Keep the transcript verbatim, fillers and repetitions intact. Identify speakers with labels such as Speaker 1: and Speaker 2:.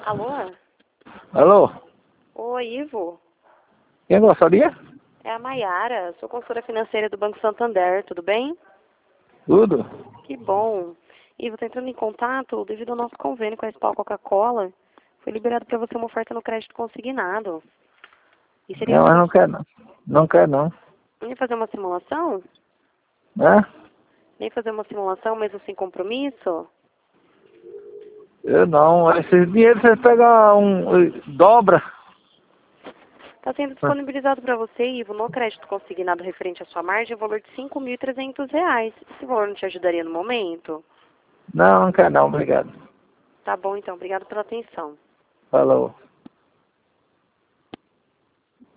Speaker 1: Alô?
Speaker 2: Alô?
Speaker 1: Oi, Ivo.
Speaker 2: Quem gostaria?
Speaker 1: É a Maiara, sou consultora financeira do Banco Santander, tudo bem?
Speaker 2: Tudo?
Speaker 1: Que bom. Ivo, tô entrando em contato devido ao nosso convênio com a Espal Coca-Cola. Foi liberado para você uma oferta no crédito consignado. E seria
Speaker 2: Não, mas
Speaker 1: só...
Speaker 2: não quer não. Não quer não.
Speaker 1: Nem fazer uma simulação?
Speaker 2: Né?
Speaker 1: Nem fazer uma simulação, mesmo sem compromisso?
Speaker 2: Eu não. Esse dinheiro você pega um... dobra.
Speaker 1: Está sendo disponibilizado para você, Ivo, no crédito consignado referente à sua margem, o valor de cinco mil e trezentos reais. Esse valor não te ajudaria no momento?
Speaker 2: Não, não quer não. Obrigado.
Speaker 1: Tá bom, então. Obrigado pela atenção.
Speaker 2: Falou.